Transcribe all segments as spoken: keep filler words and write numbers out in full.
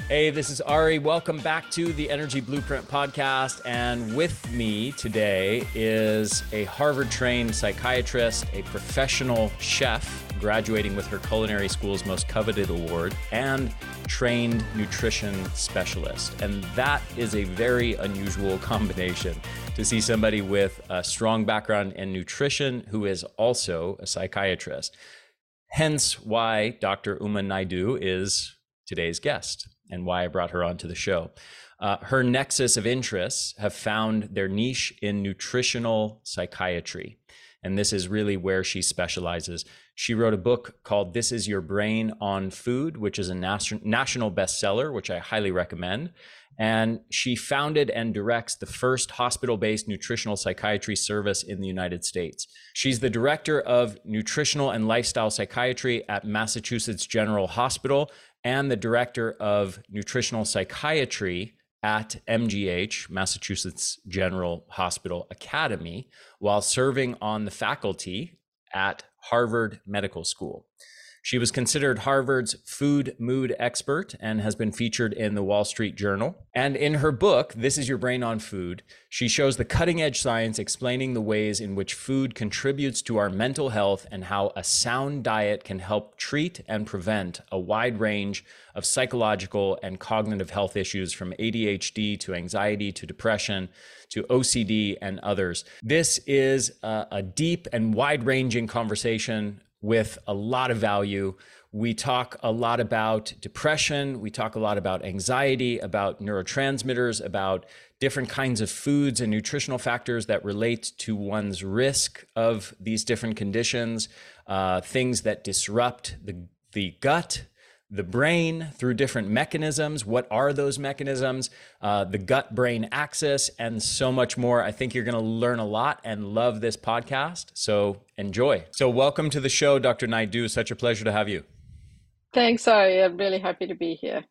Hey, this is Ari. Welcome back to the Energy Blueprint podcast. And with me today is a Harvard-trained psychiatrist, a professional chef, graduating with her culinary school's most coveted award, and trained nutrition specialist. And that is a very unusual combination to see somebody with a strong background in nutrition who is also a psychiatrist. Hence why Doctor Uma Naidoo is today's guest and why I brought her onto the show. Uh, her nexus of interests have found their niche in nutritional psychiatry. And this is really where she specializes. She wrote a book called This Is Your Brain on Food, which is a nas- national bestseller, which I highly recommend. And she founded and directs the first hospital-based nutritional psychiatry service in the United States. She's the director of nutritional and lifestyle psychiatry at Massachusetts General Hospital and the director of nutritional psychiatry at M G H, Massachusetts General Hospital Academy, while serving on the faculty at Harvard Medical School. She was considered Harvard's food mood expert and has been featured in the Wall Street Journal. And in her book, This Is Your Brain on Food, she shows the cutting edge science explaining the ways in which food contributes to our mental health and how a sound diet can help treat and prevent a wide range of psychological and cognitive health issues from A D H D to anxiety to depression to O C D and others. This is a, a deep and wide-ranging conversation with a lot of value. We talk a lot about depression. We talk a lot about anxiety, about neurotransmitters, about different kinds of foods and nutritional factors that relate to one's risk of these different conditions, uh, things that disrupt the, the gut, the brain through different mechanisms. What are those mechanisms? Uh, the gut-brain axis, and so much more. I think you're going to learn a lot and love this podcast. So enjoy. So welcome to the show, Doctor Naidoo. Such a pleasure to have you. Thanks, Ari. I'm really happy to be here.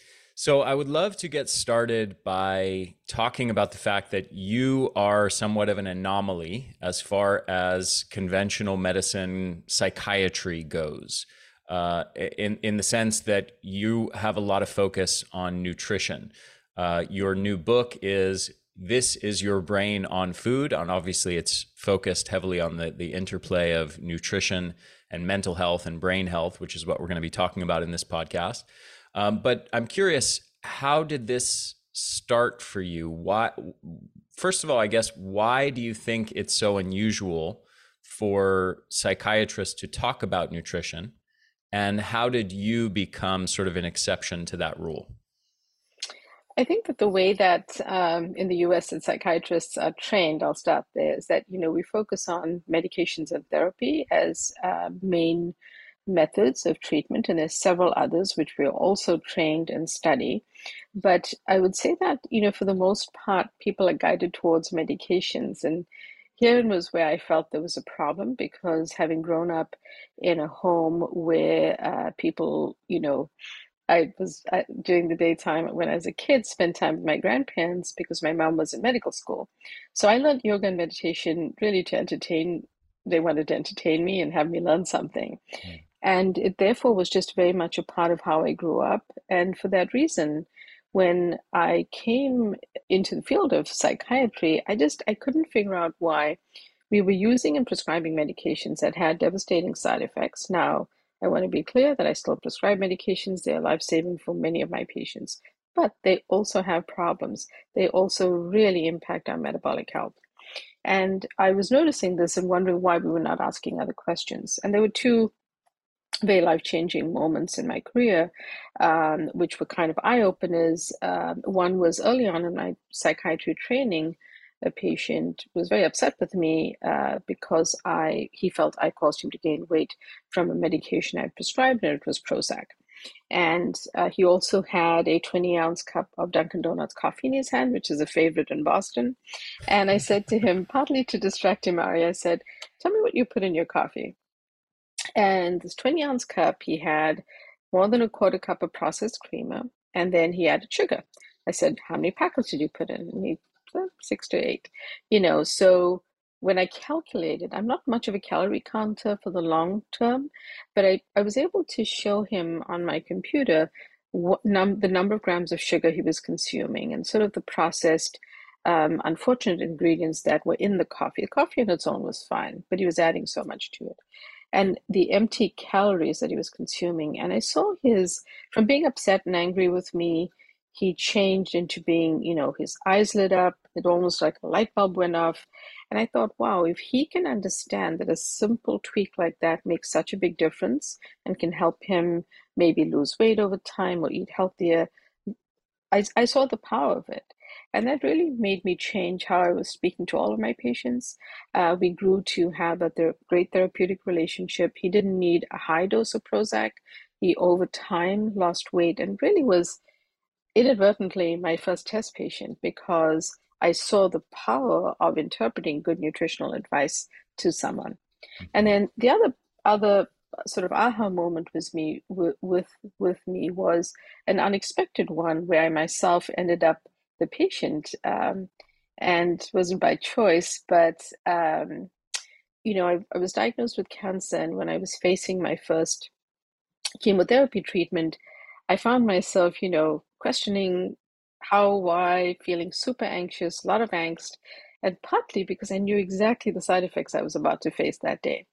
So I would love to get started by talking about the fact that you are somewhat of an anomaly as far as conventional medicine psychiatry goes. Uh, in, in the sense that you have a lot of focus on nutrition. Uh, your new book is This Is Your Brain on Food, and obviously it's focused heavily on the, the interplay of nutrition and mental health and brain health, which is what we're going to be talking about in this podcast. Um, but I'm curious, how did this start for you? Why, first of all, I guess, why do you think it's so unusual for psychiatrists to talk about nutrition? And how did you become sort of an exception to that rule? I think that the way that um, in the U S that psychiatrists are trained, I'll start there, is that, you know, we focus on medications and therapy as uh, main methods of treatment, and there's several others which we're also trained and study. But I would say that, you know, for the most part, people are guided towards medications. And herein was where I felt there was a problem, because having grown up in a home where uh, people, you know, I was uh, during the daytime when I was a kid, spent time with my grandparents because my mom was in medical school. So I learned yoga and meditation really to entertain. They wanted to entertain me and have me learn something. Mm. And it therefore was just very much a part of how I grew up. And for that reason, when I came into the field of psychiatry, I just I couldn't figure out why we were using and prescribing medications that had devastating side effects. Now, I want to be clear that I still prescribe medications. They are life-saving for many of my patients, but they also have problems. They also really impact our metabolic health. And I was noticing this and wondering why we were not asking other questions. And there were two very life-changing moments in my career, um, which were kind of eye-openers. Um, one was early on in my psychiatry training. A patient was very upset with me uh, because I he felt I caused him to gain weight from a medication I prescribed, and it was Prozac. And uh, he also had a twenty ounce cup of Dunkin' Donuts coffee in his hand, which is a favorite in Boston. And I said to him, partly to distract him, Ari, I said, "Tell me what you put in your coffee." And this twenty ounce cup, he had more than a quarter cup of processed creamer, and then he added sugar. I said, "How many packets did you put in?" And he said, six to eight. You know, so when I calculated, I'm not much of a calorie counter for the long term, but I, I was able to show him on my computer what num the number of grams of sugar he was consuming and sort of the processed, um, unfortunate ingredients that were in the coffee. The coffee on its own was fine, but he was adding so much to it. And the empty calories that he was consuming. And I saw his, from being upset and angry with me, he changed into being, you know, his eyes lit up. It almost like a light bulb went off. And I thought, wow, if he can understand that a simple tweak like that makes such a big difference and can help him maybe lose weight over time or eat healthier, I, I saw the power of it. And that really made me change how I was speaking to all of my patients. Uh, we grew to have a ther great therapeutic relationship. He didn't need a high dose of Prozac. He, over time, lost weight and really was inadvertently my first test patient because I saw the power of interpreting good nutritional advice to someone. And then the other other sort of aha moment was me with with, with me was an unexpected one where I myself ended up the patient, um, and wasn't by choice, but um, you know, I, I was diagnosed with cancer, and when I was facing my first chemotherapy treatment, I found myself, you know, questioning how, why, feeling super anxious, a lot of angst, and partly because I knew exactly the side effects I was about to face that day.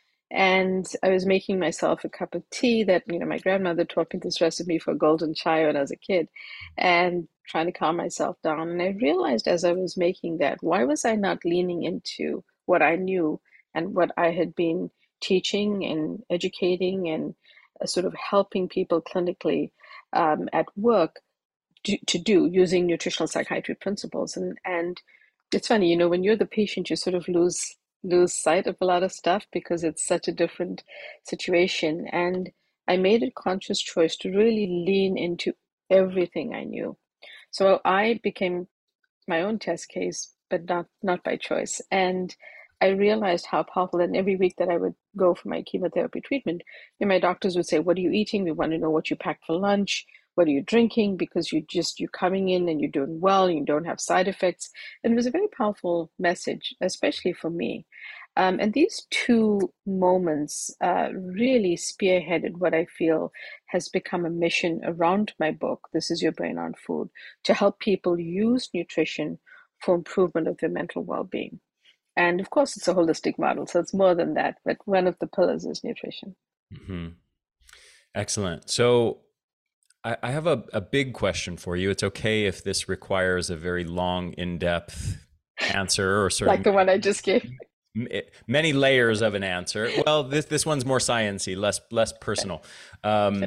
And I was making myself a cup of tea that, you know, my grandmother taught me this recipe for golden chai when I was a kid, and trying to calm myself down. And I realized as I was making that, why was I not leaning into what I knew and what I had been teaching and educating and uh, sort of helping people clinically um, at work do, to do using nutritional psychiatry principles. And and it's funny, you know, when you're the patient, you sort of lose lose sight of a lot of stuff because it's such a different situation. And I made a conscious choice to really lean into everything I knew. So I became my own test case, but not not by choice. And I realized how powerful. And every week that I would go for my chemotherapy treatment, and my doctors would say, "What are you eating? We want to know what you packed for lunch. What are you drinking? Because you just you're coming in and you're doing well. You don't have side effects." And it was a very powerful message, especially for me. Um, and these two moments uh, really spearheaded what I feel has become a mission around my book, This Is Your Brain on Food, to help people use nutrition for improvement of their mental well-being. And of course, it's a holistic model, so it's more than that, but one of the pillars is nutrition. Mm-hmm. Excellent. So I, I have a, a big question for you. It's okay if this requires a very long, in-depth answer or sort like of the one I just gave. Many layers of an answer. Well, this this one's more sciencey, less less personal. Um,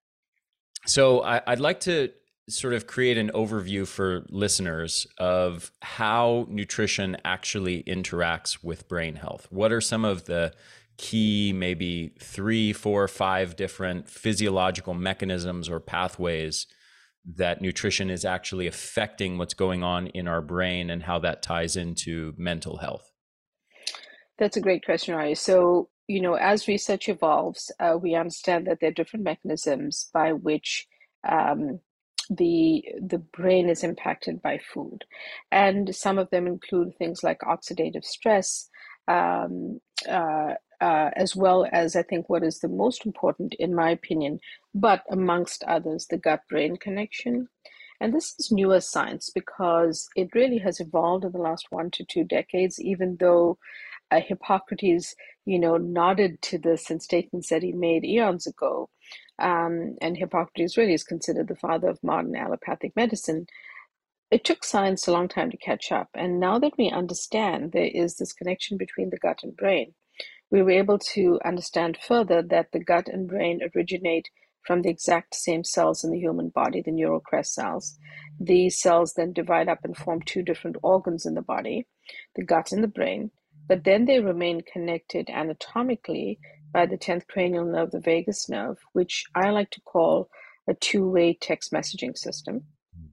so I, I'd like to sort of create an overview for listeners of how nutrition actually interacts with brain health. What are some of the key, maybe three, four, five different physiological mechanisms or pathways that nutrition is actually affecting what's going on in our brain and how that ties into mental health? That's a great question, Ari. So, you know, as research evolves, uh, we understand that there are different mechanisms by which um, the the brain is impacted by food, and some of them include things like oxidative stress, um, uh, uh, as well as I think what is the most important, in my opinion, but amongst others, the gut-brain connection. And this is newer science because it really has evolved in the last one to two decades, even though uh, Hippocrates, you know, nodded to this in statements that he made eons ago. Um, and Hippocrates really is considered the father of modern allopathic medicine. It took science a long time to catch up. And now that we understand there is this connection between the gut and brain, we were able to understand further that the gut and brain originate from the exact same cells in the human body, the neural crest cells. These cells then divide up and form two different organs in the body, the gut and the brain, but then they remain connected anatomically by the tenth cranial nerve, the vagus nerve, which I like to call a two-way text messaging system.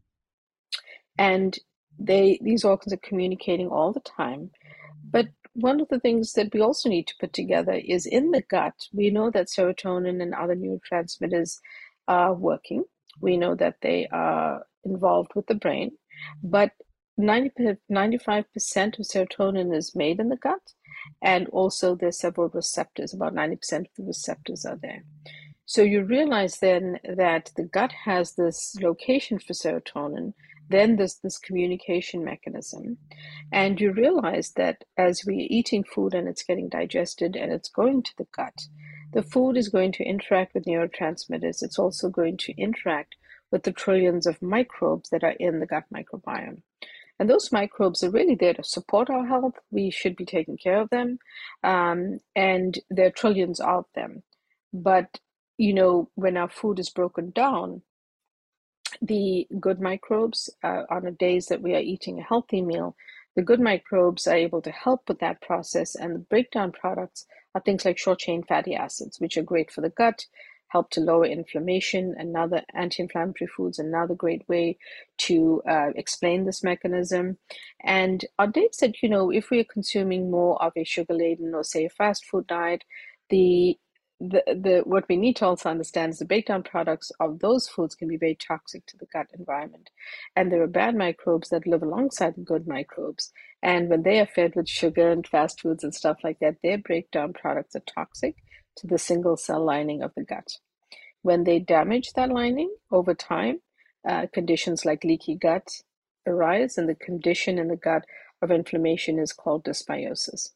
And they these organs are communicating all the time. But one of the things that we also need to put together is in the gut, we know that serotonin and other neurotransmitters are working. We know that they are involved with the brain, but ninety, ninety-five percent of serotonin is made in the gut. And also there's several receptors, about ninety percent of the receptors are there. So you realize then that the gut has this location for serotonin, then there's this communication mechanism. And you realize that as we're eating food and it's getting digested and it's going to the gut, the food is going to interact with neurotransmitters. It's also going to interact with the trillions of microbes that are in the gut microbiome. And those microbes are really there to support our health. We should be taking care of them. Um, and there are trillions of them. But, you know, when our food is broken down, the good microbes, uh, on the days that we are eating a healthy meal, the good microbes are able to help with that process. And the breakdown products are things like short chain fatty acids, which are great for the gut, help to lower inflammation. Another anti-inflammatory foods, another great way to uh, explain this mechanism. And on days that, you know, if we are consuming more of a sugar-laden or say a fast food diet, the the, the what we need to also understand is the breakdown products of those foods can be very toxic to the gut environment. And there are bad microbes that live alongside the good microbes. And when they are fed with sugar and fast foods and stuff like that, their breakdown products are toxic to the single cell lining of the gut. When they damage that lining over time, uh, conditions like leaky gut arise, and the condition in the gut of inflammation is called dysbiosis.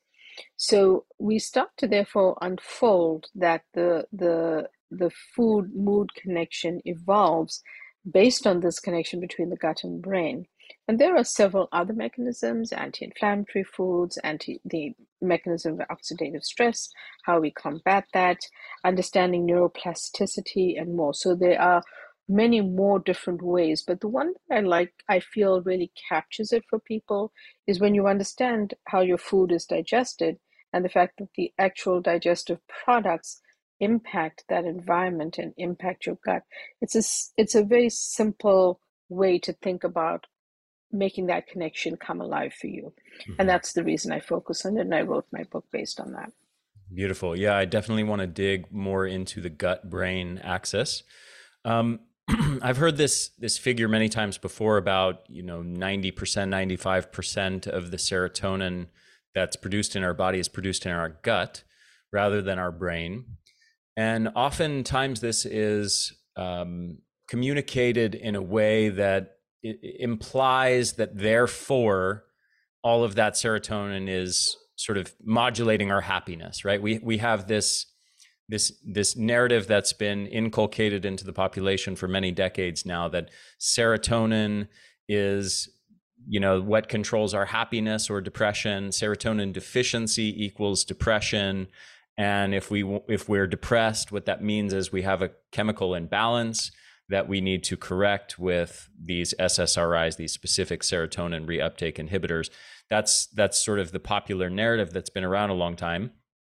So we start to therefore unfold that the the the food mood connection evolves based on this connection between the gut and brain. And there are several other mechanisms, anti-inflammatory foods, anti the mechanism of oxidative stress, how we combat that, understanding neuroplasticity, and more. So there are many more different ways. But the one that I like, I feel really captures it for people is when you understand how your food is digested and the fact that the actual digestive products impact that environment and impact your gut. It's a, it's a very simple way to think about making that connection come alive for you. Mm-hmm. And that's the reason I focus on it. And I wrote my book based on that. Beautiful. Yeah, I definitely want to dig more into the gut-brain axis. Um, I've heard this this figure many times before about, you know, ninety percent, ninety-five percent of the serotonin that's produced in our body is produced in our gut rather than our brain. And oftentimes this is um, communicated in a way that it implies that therefore all of that serotonin is sort of modulating our happiness, right? We we have this this this narrative that's been inculcated into the population for many decades now that serotonin is, you know, what controls our happiness or depression. Serotonin deficiency equals depression. And if we if we're depressed, what that means is we have a chemical imbalance that we need to correct with these S S R Is, these specific serotonin reuptake inhibitors. That's that's sort of the popular narrative that's been around a long time.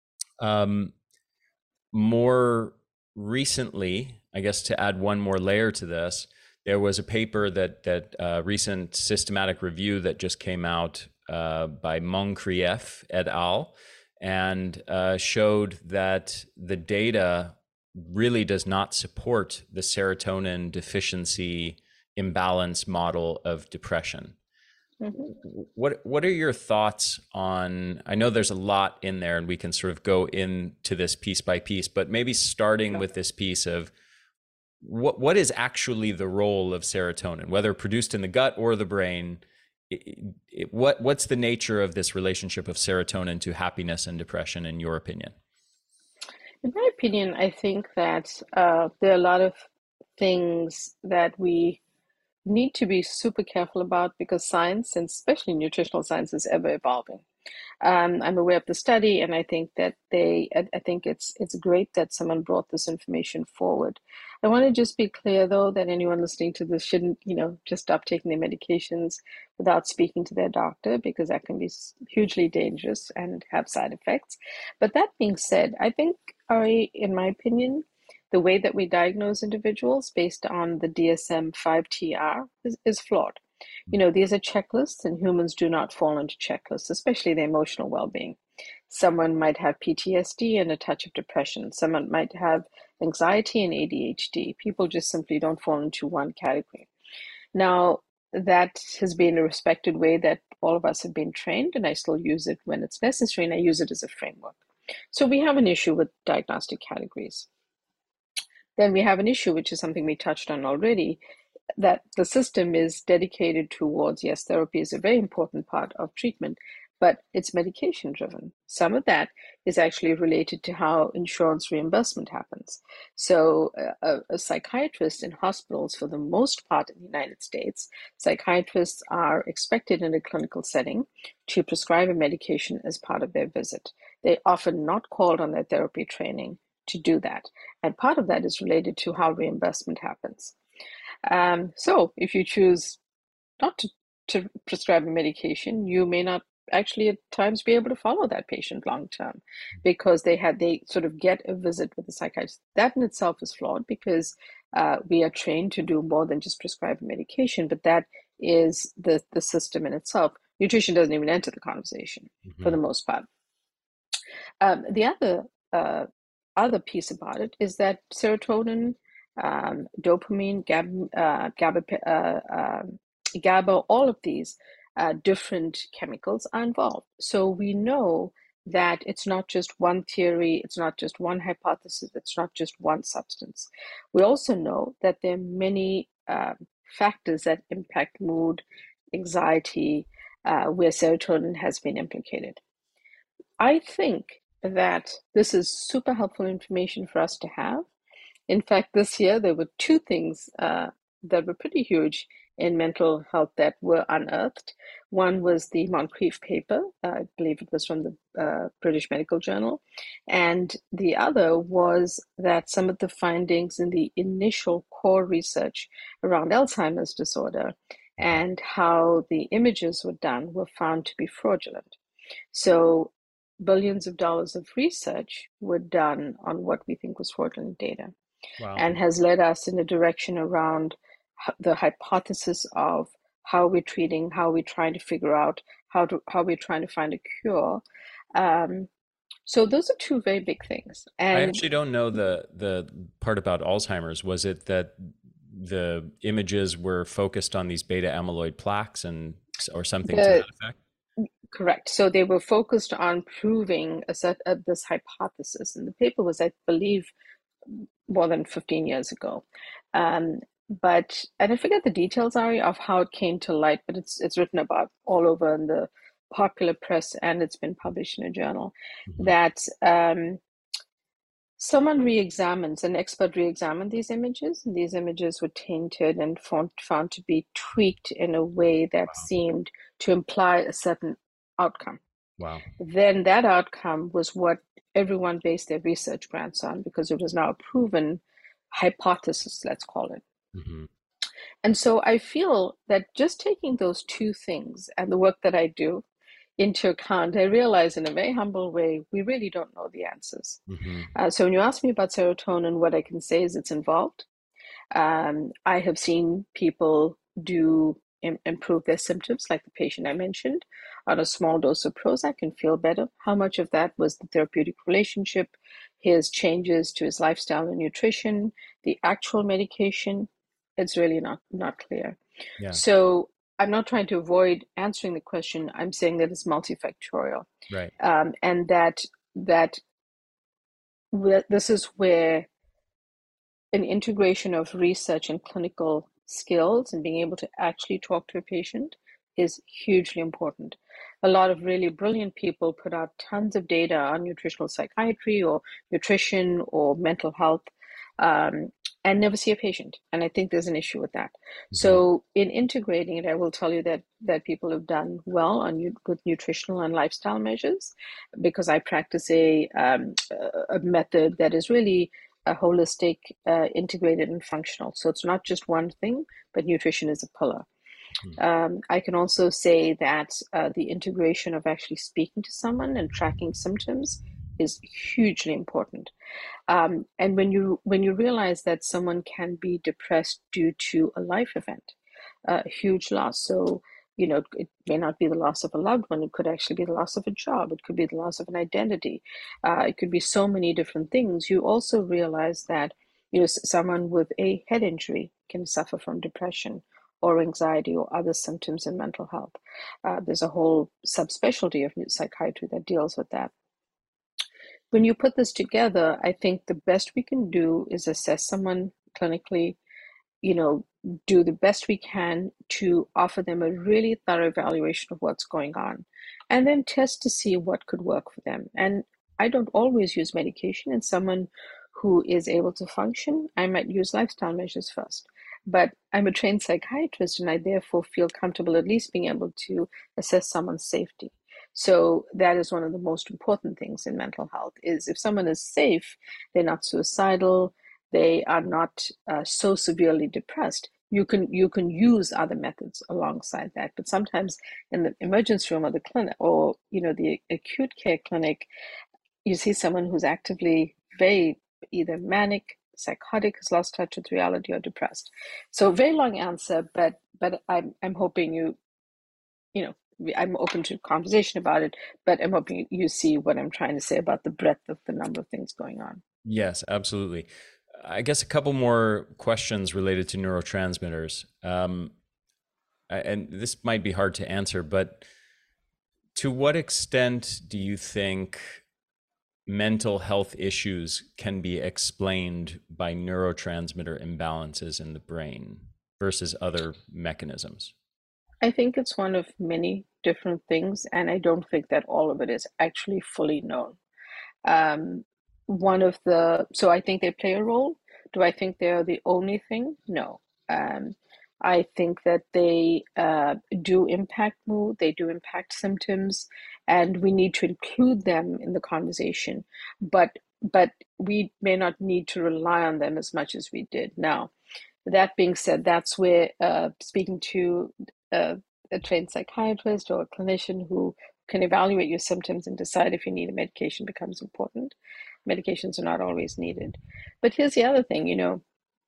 Um, more recently, I guess to add one more layer to this, there was a paper that that uh, recent systematic review that just came out uh, by Moncrieff et al. And uh, showed that the data really does not support the serotonin deficiency imbalance model of depression. Mm-hmm. What what are your thoughts on, I know there's a lot in there and we can sort of go into this piece by piece, but maybe starting yeah. with this piece of what what is actually the role of serotonin, whether produced in the gut or the brain? It, it, what what's the nature of this relationship of serotonin to happiness and depression, in your opinion? In my opinion, I think that uh, there are a lot of things that we need to be super careful about because science, and especially nutritional science, is ever evolving. Um, I'm aware of the study, and I think that they, I, I think it's it's great that someone brought this information forward. I want to just be clear, though, that anyone listening to this shouldn't, you know, just stop taking their medications without speaking to their doctor, because that can be hugely dangerous and have side effects. But that being said, I think, Ari, in my opinion, the way that we diagnose individuals based on the D S M five T R is, is flawed. You know, these are checklists, and humans do not fall into checklists, especially the emotional well-being. Someone might have P T S D and a touch of depression. Someone might have anxiety and A D H D. People just simply don't fall into one category. Now, that has been a respected way that all of us have been trained, and I still use it when it's necessary, and I use it as a framework. So we have an issue with diagnostic categories. then we have an issue, which is something we touched on already, that the system is dedicated towards, yes, therapy is a very important part of treatment, but it's medication driven. Some of that is actually related to how insurance reimbursement happens. So a, a psychiatrist in hospitals, for the most part in the United States, psychiatrists are expected in a clinical setting to prescribe a medication as part of their visit. They're often not called on their therapy training to do that. And part of that is related to how reimbursement happens. Um, so if you choose not to, to prescribe a medication, you may not actually at times be able to follow that patient long term because they had they sort of get a visit with a psychiatrist. That in itself is flawed because uh, we are trained to do more than just prescribe a medication, but that is the, the system in itself. Nutrition doesn't even enter the conversation mm-hmm. for the most part. Um, the other uh, other piece about it is that serotonin, um, dopamine, GABA, uh, GABA, uh, uh, GABA, all of these uh, different chemicals are involved. So we know that it's not just one theory, it's not just one hypothesis, it's not just one substance. We also know that there are many uh, factors that impact mood, anxiety, uh, where serotonin has been implicated. I think that this is super helpful information for us to have. In fact, this year there were two things uh, that were pretty huge in mental health that were unearthed. One was the Moncrief paper, uh, I believe it was from the uh, British Medical Journal, and the other was that some of the findings in the initial core research around Alzheimer's disorder and how the images were done were found to be fraudulent. So billions of dollars of research were done on what we think was fraudulent data. Wow. And has led us in a direction around the hypothesis of how we're treating, how we're trying to figure out, how to how we're trying to find a cure. Um, so those are two very big things. And I actually don't know the the part about Alzheimer's. Was it that the images were focused on these beta amyloid plaques and or something the, to that effect? Correct. So they were focused on proving a set of this hypothesis, and the paper was, I believe, more than fifteen years ago. Um, but, and I forget the details, Ari, of how it came to light, but it's it's written about all over in the popular press, and it's been published in a journal, mm-hmm. that um, someone re-examines, an expert re-examined these images, and these images were tainted and found, found to be tweaked in a way that wow. seemed to imply a certain outcome. Wow. Then that outcome was what everyone based their research grants on because it was now a proven hypothesis, let's call it. Mm-hmm. And so I feel that just taking those two things and the work that I do into account, I realize in a very humble way, we really don't know the answers. Mm-hmm. Uh, so when you ask me about serotonin, what I can say is it's involved. Um, I have seen people do im- improve their symptoms, like the patient I mentioned, on a small dose of Prozac and feel better. How much of that was the therapeutic relationship, his changes to his lifestyle and nutrition, the actual medication? It's really not, not clear. Yeah. So I'm not trying to avoid answering the question. I'm saying that it's multifactorial. Right. Um, and that that this is where an integration of research and clinical skills and being able to actually talk to a patient is hugely important. A lot of really brilliant people put out tons of data on nutritional psychiatry or nutrition or mental health um, and never see a patient. And I think there's an issue with that. Mm-hmm. So in integrating it, I will tell you that that people have done well on with nutritional and lifestyle measures because I practice a, um, a method that is really a holistic, uh, integrated and functional. So it's not just one thing, but nutrition is a pillar. Mm-hmm. Um, I can also say that uh, the integration of actually speaking to someone and tracking symptoms is hugely important. Um, and when you when you realize that someone can be depressed due to a life event, uh, a huge loss. So, you know, it may not be the loss of a loved one. It could actually be the loss of a job. It could be the loss of an identity. Uh, it could be so many different things. You also realize that, you know, someone with a head injury can suffer from depression or anxiety or other symptoms in mental health. Uh, there's a whole subspecialty of psychiatry that deals with that. when you put this together, I think the best we can do is assess someone clinically, you know, do the best we can to offer them a really thorough evaluation of what's going on, and then test to see what could work for them. And I don't always use medication. In someone who is able to function, I might use lifestyle measures first. But I'm a trained psychiatrist, and I therefore feel comfortable at least being able to assess someone's safety. So that is one of the most important things in mental health is if someone is safe, they're not suicidal, they are not uh, so severely depressed, you can you can use other methods alongside that. But sometimes in the emergency room or the clinic or you know the acute care clinic, you see someone who's actively very either manic, psychotic, has lost touch with reality, or depressed. So very long answer, but but I'm I'm hoping you you know I'm open to conversation about it, but I'm hoping you see what I'm trying to say about the breadth of the number of things going on. Yes, absolutely. I guess a couple more questions related to neurotransmitters. Um, and this might be hard to answer, but to what extent do you think mental health issues can be explained by neurotransmitter imbalances in the brain versus other mechanisms? I think it's one of many different things, and I don't think that all of it is actually fully known. Um, one of the, so I think they play a role. Do I think they're the only thing? No. Um, I think that they uh, do impact mood, they do impact symptoms, and we need to include them in the conversation. But but we may not need to rely on them as much as we did. Now, that being said, that's where uh, speaking to uh, a trained psychiatrist or a clinician who can evaluate your symptoms and decide if you need a medication becomes important. Medications are not always needed. But here's the other thing, you know,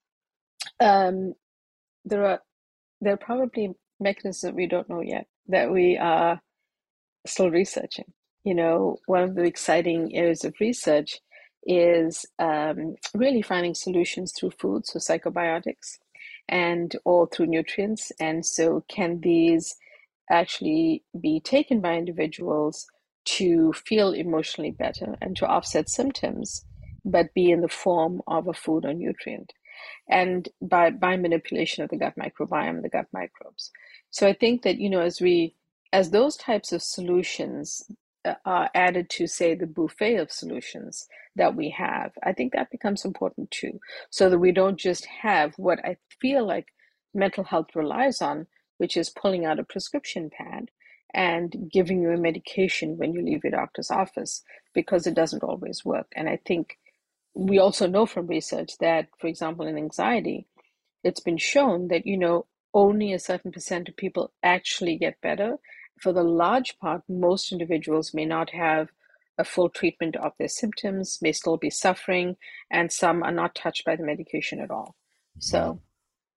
um, there are there are probably mechanisms that we don't know yet that we are still researching. You know, one of the exciting areas of research is um, really finding solutions through food, so psychobiotics, and or through nutrients. And so, can these actually be taken by individuals to feel emotionally better and to offset symptoms, but be in the form of a food or nutrient? And by by manipulation of the gut microbiome, the gut microbes. So I think that, you know, as we as those types of solutions uh, are added to, say, the buffet of solutions that we have, I think that becomes important too, so that we don't just have what I feel like mental health relies on, which is pulling out a prescription pad and giving you a medication when you leave your doctor's office, because it doesn't always work. And I think we also know from research that, for example, in anxiety, it's been shown that, you know, only a certain percent of people actually get better. For the large part, most individuals may not have a full treatment of their symptoms, may still be suffering, and some are not touched by the medication at all. Mhm. So,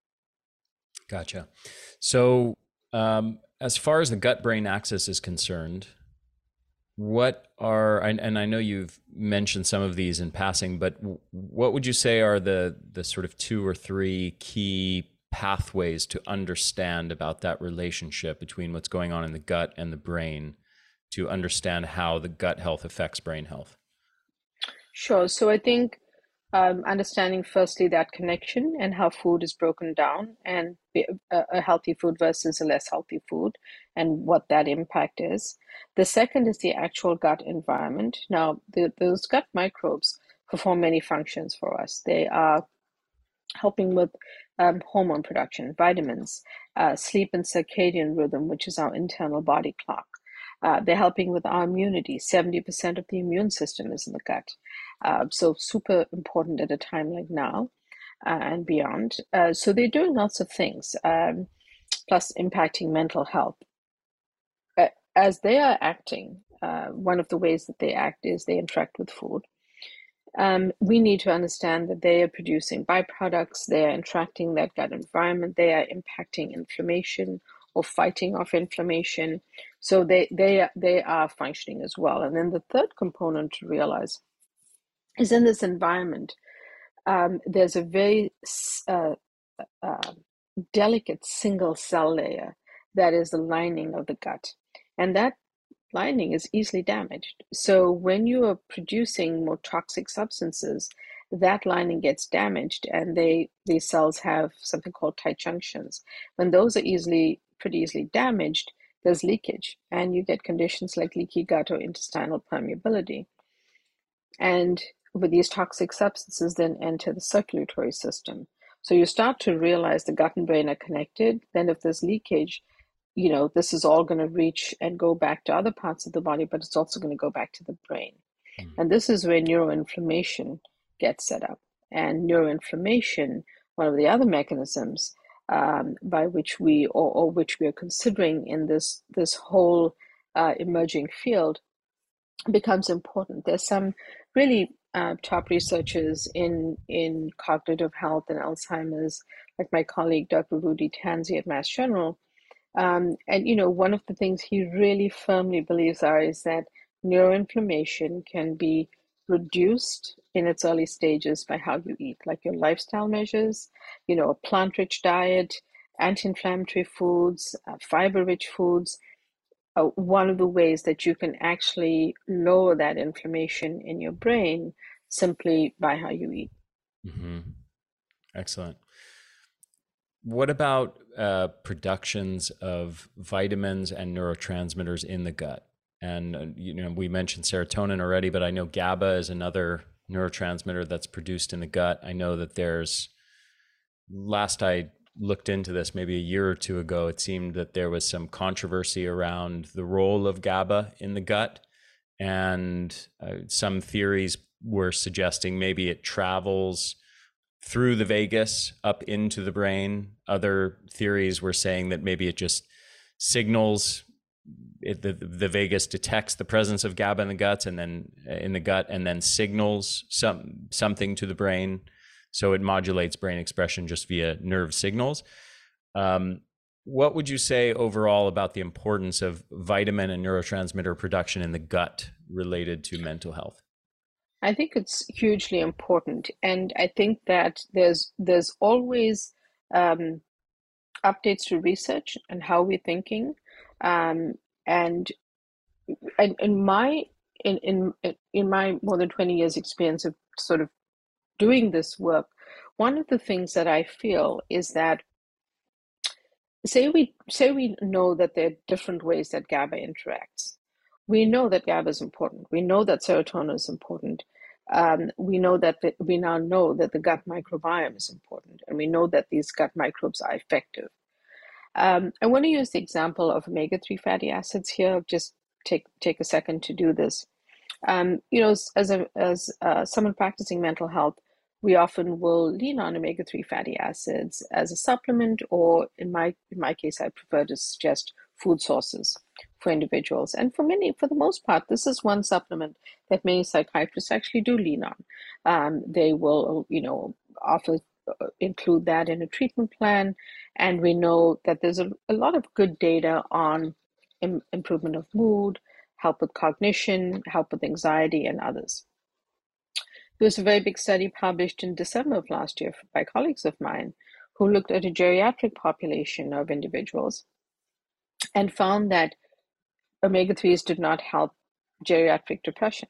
Gotcha. So, um, as far as the gut-brain axis is concerned, what are, and, and I know you've mentioned some of these in passing, but what would you say are the the sort of two or three key pathways to understand about that relationship between what's going on in the gut and the brain, to understand how the gut health affects brain health? sure. So I think um, understanding firstly that connection and how food is broken down, and a, a healthy food versus a less healthy food, and what that impact is. The second is the actual gut environment. Now, the, those gut microbes perform many functions for us. They are helping with um, hormone production, vitamins, uh, sleep and circadian rhythm, which is our internal body clock. Uh, they're helping with our immunity. seventy percent of the immune system is in the gut. Uh, so, super important at a time like now uh, and beyond. Uh, so, they're doing lots of things, um, plus impacting mental health. Uh, as they are acting, uh, one of the ways that they act is they interact with food. Um, we need to understand that they are producing byproducts, they are interacting that gut environment, they are impacting inflammation or fighting off inflammation. So they they they are functioning as well. And then the third component to realize is in this environment, um, there's a very uh, uh, delicate single cell layer that is the lining of the gut, and that lining is easily damaged. So when you are producing more toxic substances, that lining gets damaged, and they these cells have something called tight junctions. When those are easily pretty easily damaged, there's leakage, and you get conditions like leaky gut or intestinal permeability. And with these toxic substances then enter the circulatory system. So you start to realize the gut and brain are connected. Then if there's leakage, you know, this is all going to reach and go back to other parts of the body, but it's also going to go back to the brain. Mm-hmm. And this is where neuroinflammation gets set up. And neuroinflammation, one of the other mechanisms um, by which we, or, or which we are considering in this, this whole uh, emerging field, becomes important. There's some really uh, top researchers in in cognitive health and Alzheimer's, like my colleague Doctor Rudy Tanzi at Mass General. Um, and you know, one of the things he really firmly believes are is that neuroinflammation can be reduced in its early stages by how you eat, like your lifestyle measures, you know, a plant-rich diet, anti-inflammatory foods, uh, fiber-rich foods. Uh, one of the ways that you can actually lower that inflammation in your brain simply by how you eat. Mm-hmm. Excellent. What about uh, productions of vitamins and neurotransmitters in the gut? And, uh, you know, we mentioned serotonin already, but I know GABA is another neurotransmitter that's produced in the gut. I know that there's, last I looked into this maybe a year or two ago, it seemed that there was some controversy around the role of GABA in the gut. And uh, some theories were suggesting maybe it travels through the vagus up into the brain. Other theories were saying that maybe it just signals, it, the, the vagus detects the presence of GABA in the guts and then in the gut and then signals some something to the brain. So it modulates brain expression just via nerve signals. Um, what would you say overall about the importance of vitamin and neurotransmitter production in the gut related to mental health? I think it's hugely important, and I think that there's there's always um, updates to research and how we're thinking, um, and in, in my in, in in my more than twenty years experience of sort of doing this work, one of the things that I feel is that say we say we know that there are different ways that GABA interacts. We know that GABA is important. We know that serotonin is important. Um, we know that the, we now know that the gut microbiome is important, and we know that these gut microbes are effective. Um, I want to use the example of omega three fatty acids here. Just take take a second to do this. Um, you know, as a as uh, someone practicing mental health, we often will lean on omega three fatty acids as a supplement, or in my in my case, I prefer to suggest food sources for individuals. And for many, for the most part, this is one supplement that many psychiatrists actually do lean on. Um, they will, you know, often include that in a treatment plan, and we know that there's a, a lot of good data on im- improvement of mood, help with cognition, help with anxiety, and others. There was a very big study published in December of last year by colleagues of mine who looked at a geriatric population of individuals and found that omega threes did not help geriatric depression.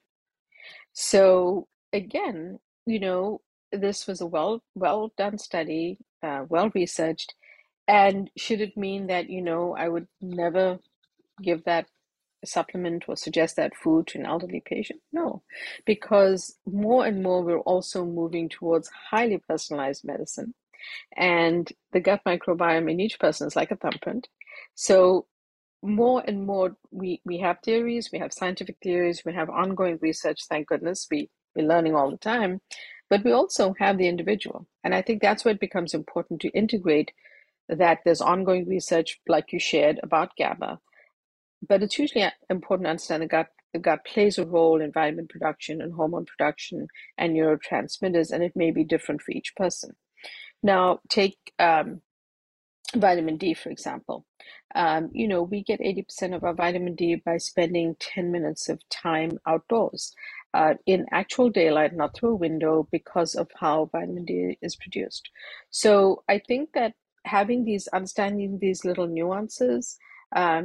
So again, you know, this was a well well done study, uh, well researched, and should it mean that, you know, I would never give that supplement or suggest that food to an elderly patient? No, because more and more we're also moving towards highly personalized medicine, and the gut microbiome in each person is like a thumbprint. So more and more we we have theories, we have scientific theories, we have ongoing research. Thank goodness, we we're learning all the time, but we also have the individual, and I think that's where it becomes important to integrate that there's ongoing research like you shared about GABA. But it's hugely important to understand the gut. The gut plays a role in vitamin production and hormone production and neurotransmitters, and it may be different for each person. Now, take um, vitamin D, for example. Um, you know, we get eighty percent of our vitamin D by spending ten minutes of time outdoors uh, in actual daylight, not through a window, because of how vitamin D is produced. So I think that having these, understanding these little nuances, um,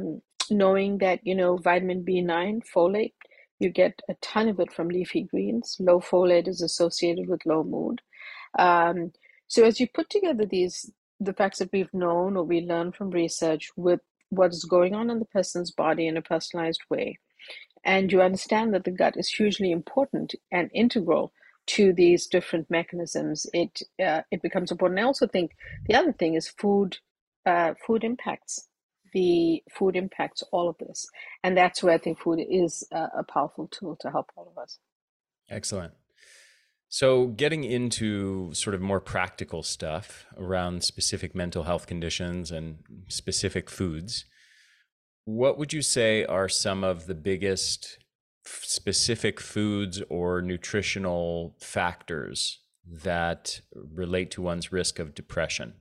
knowing that, you know, vitamin B nine, folate, you get a ton of it from leafy greens. Low folate is associated with low mood. Um, so as you put together these, the facts that we've known or we learn from research with what is going on in the person's body in a personalized way, and you understand that the gut is hugely important and integral to these different mechanisms, it uh, it becomes important. I also think the other thing is food. Uh, food impacts the food impacts all of this, and that's where I think food is a, a powerful tool to help all of us. Excellent. So getting into sort of more practical stuff around specific mental health conditions and specific foods, what would you say are some of the biggest specific foods or nutritional factors that relate to one's risk of depression?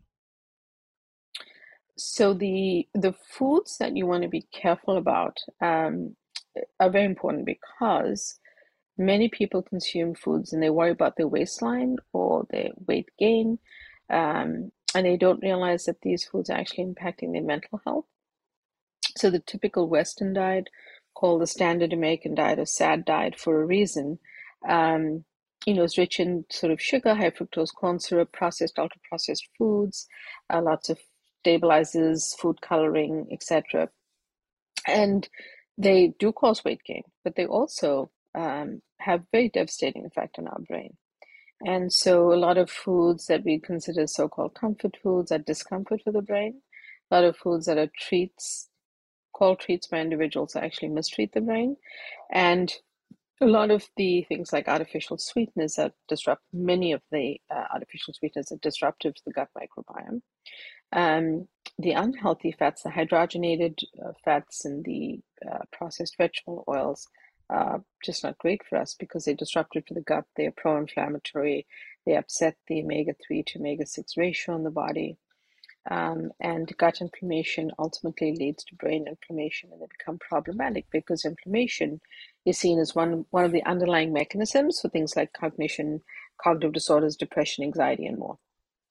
So the the foods that you want to be careful about um, are very important because many people consume foods and they worry about their waistline or their weight gain, um, and they don't realize that these foods are actually impacting their mental health. So the typical Western diet, called the standard American diet or SAD diet for a reason, um, you know, is rich in sort of sugar, high fructose corn syrup, processed, ultra processed foods, uh, lots of stabilizers, food coloring, et cetera. And they do cause weight gain, but they also um, have very devastating effect on our brain. And so a lot of foods that we consider so-called comfort foods are discomfort for the brain. A lot of foods that are treats, called treats by individuals, actually mistreat the brain. And a lot of the things like artificial sweeteners that disrupt, many of the uh, artificial sweeteners are disruptive to the gut microbiome. Um, the unhealthy fats, the hydrogenated uh, fats and the uh, processed vegetable oils are just not great for us because they're disruptive to the gut. They're pro-inflammatory. They upset the omega three to omega six ratio in the body. Um, and gut inflammation ultimately leads to brain inflammation, and they become problematic because inflammation is seen as one, one of the underlying mechanisms for things like cognition, cognitive disorders, depression, anxiety, and more.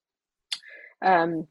Um,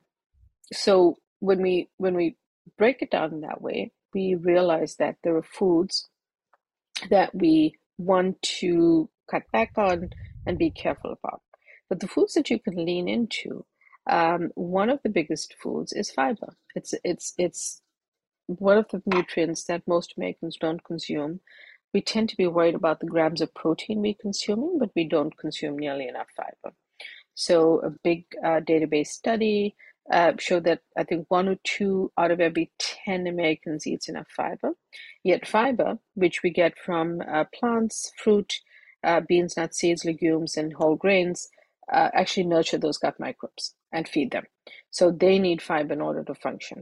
so when we when we break it down in that way, we realize that there are foods that we want to cut back on and be careful about. But the foods that you can lean into, um, one of the biggest foods is fiber. It's it's it's one of the nutrients that most Americans don't consume. We tend to be worried about the grams of protein we're consuming, but we don't consume nearly enough fiber. So a big uh, database study uh, showed that I think one or two out of every ten Americans eats enough fiber. Yet fiber, which we get from uh, plants, fruit, uh, beans, nuts, seeds, legumes, and whole grains, uh, actually nurture those gut microbes and feed them. So they need fiber in order to function.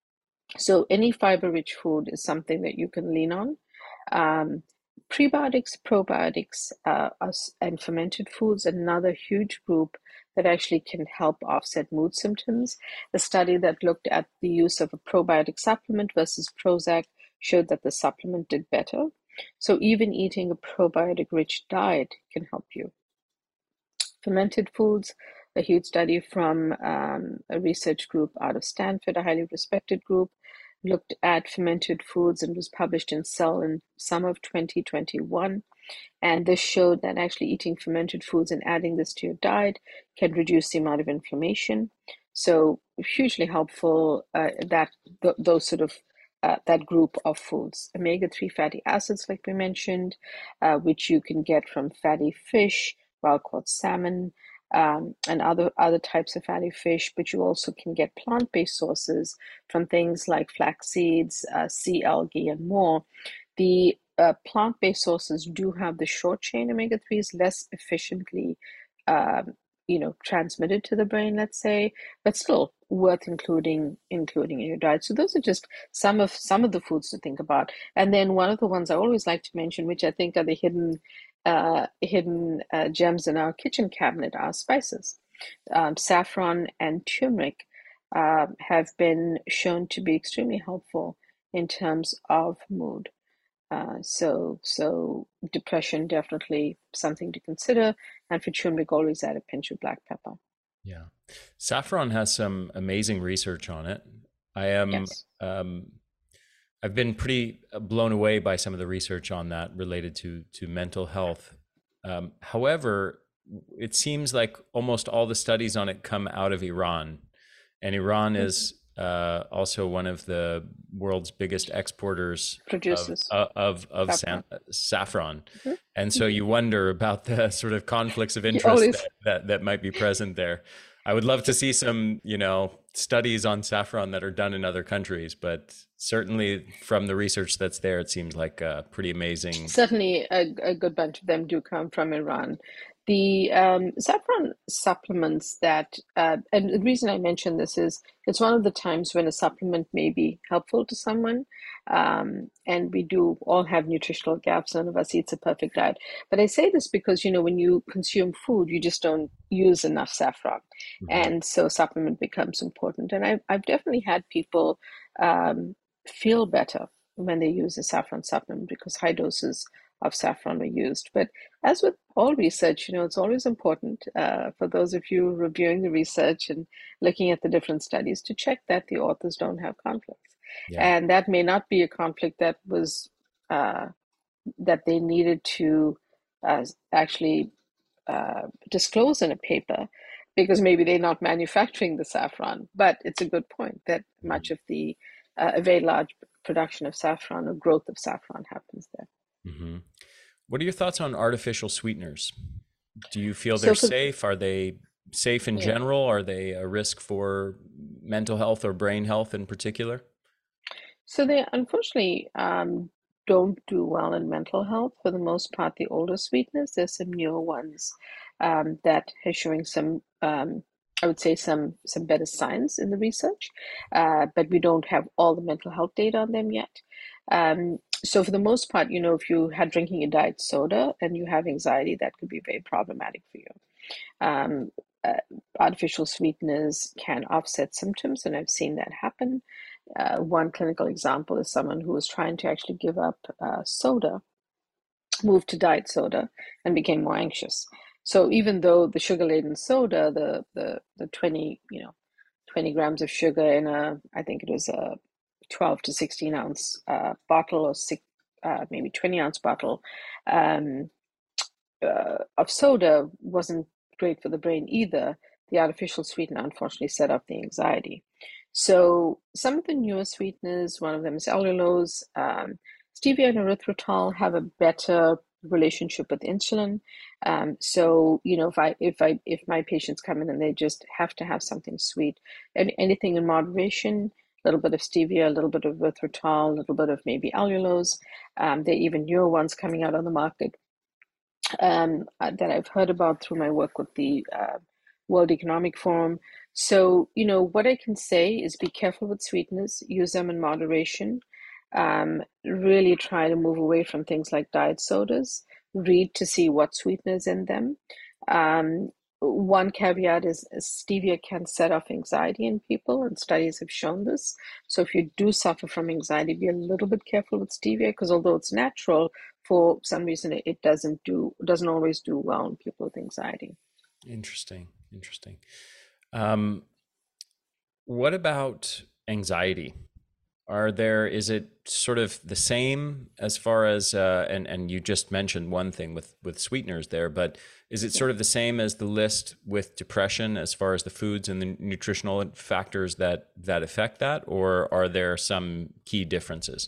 So any fiber-rich food is something that you can lean on. Um, Prebiotics, probiotics, uh, and fermented foods, another huge group that actually can help offset mood symptoms. The study that looked at the use of a probiotic supplement versus Prozac showed that the supplement did better. So even eating a probiotic-rich diet can help you. Fermented foods, a huge study from um, a research group out of Stanford, a highly respected group, looked at fermented foods and was published in Cell in summer of twenty twenty-one. And this showed that actually eating fermented foods and adding this to your diet can reduce the amount of inflammation. So hugely helpful, uh, that th- those sort of uh, that group of foods. omega three fatty acids, like we mentioned, uh, which you can get from fatty fish, wild caught salmon, um, and other other types of fatty fish, but you also can get plant-based sources from things like flax seeds, uh, sea algae, and more. The uh, plant-based sources do have the short chain omega threes less efficiently, um, you know, transmitted to the brain, let's say, but still worth including including in your diet. So those are just some of some of the foods to think about. And then one of the ones I always like to mention, which I think are the hidden uh, hidden uh, gems in our kitchen cabinet, are spices. Um, saffron and turmeric uh, have been shown to be extremely helpful in terms of mood. Uh, so, so depression definitely something to consider, and for turmeric, always add a pinch of black pepper. Yeah. Saffron has some amazing research on it. I am Yes. um, I've been pretty uh, blown away by some of the research on that related to to mental health. Um, however, it seems like almost all the studies on it come out of Iran, and Iran Mhm. is uh, also one of the world's biggest exporters of Produces uh, of of saffron. san- saffron. Mhm. And so Mhm. you wonder about the sort of conflicts of You interest always that, that that might be present there. I would love to see some, you know, studies on saffron that are done in other countries, but certainly from the research that's there, it seems like a pretty amazing. certainly a, a good bunch of them do come from Iran. The um, saffron supplements that, uh, and the reason I mention this is it's one of the times when a supplement may be helpful to someone. Um, and we do all have nutritional gaps. None of us eats a perfect diet. But I say this because, you know, when you consume food, you just don't use enough saffron. Mhm. And so supplement becomes important. And I've, I've definitely had people um, feel better when they use a saffron supplement because high doses of saffron are used. But as with all research, you know, it's always important uh, for those of you reviewing the research and looking at the different studies to check that the authors don't have conflicts. Yeah. And that may not be a conflict that was uh, that they needed to uh, actually uh, disclose in a paper because maybe they're not manufacturing the saffron. But it's a good point that much Mhm. of the uh, a very large production of saffron or growth of saffron happens there. Mhm. What are your thoughts on artificial sweeteners? Do you feel they're So for safe? Are they safe in yeah, general? Are they a risk for mental health or brain health in particular? so they unfortunately um, don't do well in mental health for the most part. The older sweeteners, there's some newer ones um, that are showing some, um, I would say, some some better signs in the research, uh, but we don't have all the mental health data on them yet. Um, so for the most part, you know, if you had drinking a diet soda and you have anxiety, that could be very problematic for you. Um, uh, Artificial sweeteners can offset symptoms, and I've seen that happen. Uh, one clinical example is someone who was trying to actually give up uh, soda, moved to diet soda, and became more anxious. So even though the sugar-laden soda, the the the twenty you know twenty grams of sugar in a, I think it was a twelve to sixteen ounce uh, bottle or six, uh, maybe twenty ounce bottle, um, uh, of soda wasn't great for the brain either. The artificial sweetener unfortunately set up the anxiety. So some of the newer sweeteners, one of them is allulose. Um, stevia and erythritol have a better relationship with insulin. Um, so you know, if I if I if my patients come in and they just have to have something sweet, and anything in moderation, a little bit of stevia, a little bit of erythritol, a little bit of maybe allulose. Um, there are even newer ones coming out on the market um, uh, that I've heard about through my work with the uh, World Economic Forum. So, you know, what I can say is be careful with sweeteners, use them in moderation. Um, really try to move away from things like diet sodas. Read to see what sweeteners in them. Um, One caveat is stevia can set off anxiety in people, and studies have shown this. So if you do suffer from anxiety, be a little bit careful with stevia because although it's natural, for some reason it, it doesn't do doesn't always do well in people with anxiety. Interesting. Interesting. Um, what about anxiety? Are there, is it sort of the same as far as, uh, and, and you just mentioned one thing with, with sweeteners there, but is it Yeah. sort of the same as the list with depression as far as the foods and the nutritional factors that, that affect that? Or are there some key differences?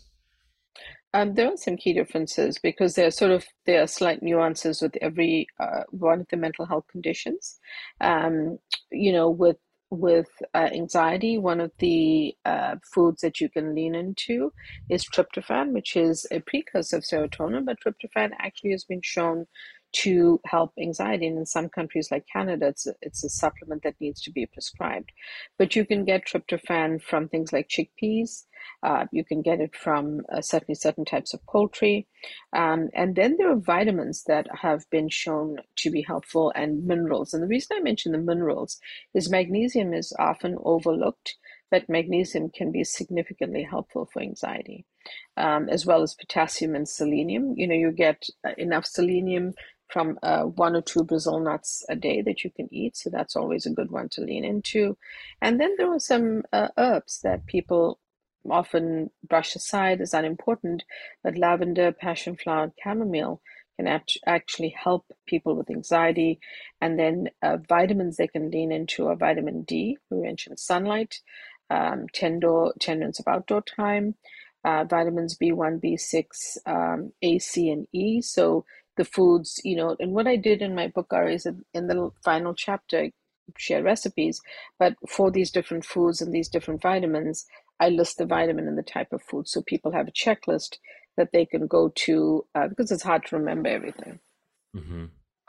Um, there are some key differences because there are sort of there are slight nuances with every uh, one of the mental health conditions. Um, you know, with with uh, anxiety, one of the uh, foods that you can lean into is tryptophan, which is a precursor of serotonin. But tryptophan actually has been shown to help anxiety, and in some countries like Canada, it's a, it's a supplement that needs to be prescribed. But you can get tryptophan from things like chickpeas. Uh, you can get it from uh, certainly certain types of poultry. Um, and then there are vitamins that have been shown to be helpful and minerals. And the reason I mention the minerals is magnesium is often overlooked, but magnesium can be significantly helpful for anxiety, um, as well as potassium and selenium. You know, you get uh, enough selenium from uh, one or two Brazil nuts a day that you can eat. So that's always a good one to lean into. And then there are some uh, herbs that people often brush aside as unimportant, but lavender, passion flower, chamomile can act- actually help people with anxiety. And then uh, vitamins they can lean into are vitamin D. We mentioned sunlight, um, ten, do- ten minutes of outdoor time, uh, vitamins B one, B six, um, A, C, and E. So the foods, you know, and what I did in my book are is in the final chapter, I share recipes, but for these different foods and these different vitamins, I list the vitamin and the type of food so people have a checklist that they can go to uh, because it's hard to remember everything. Mm-hmm.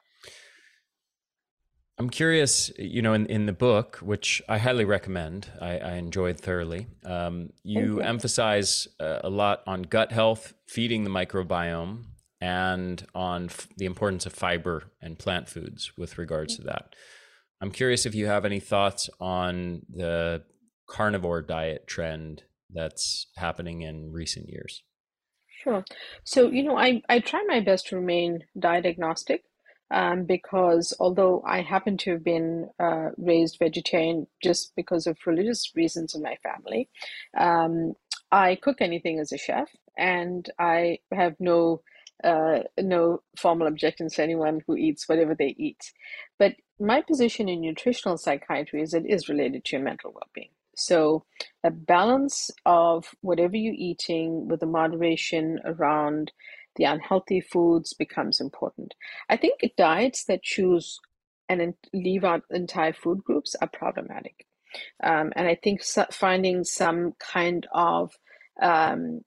I'm curious, you know, in, in the book, which I highly recommend, I, I enjoyed thoroughly, um, you, Thank you. emphasize uh, a lot on gut health, feeding the microbiome, and on f- the importance of fiber and plant foods with regards to that. I'm curious if you have any thoughts on the carnivore diet trend that's happening in recent years. Sure. So, you know, I, I try my best to remain diet agnostic um, because although I happen to have been uh, raised vegetarian just because of religious reasons in my family, um, I cook anything as a chef, and I have no uh, no formal objections to anyone who eats whatever they eat. But my position in nutritional psychiatry is it is related to your mental well-being. So a balance of whatever you're eating with the moderation around the unhealthy foods becomes important. I think diets that choose and leave out entire food groups are problematic. Um, and I think so- finding some kind of um,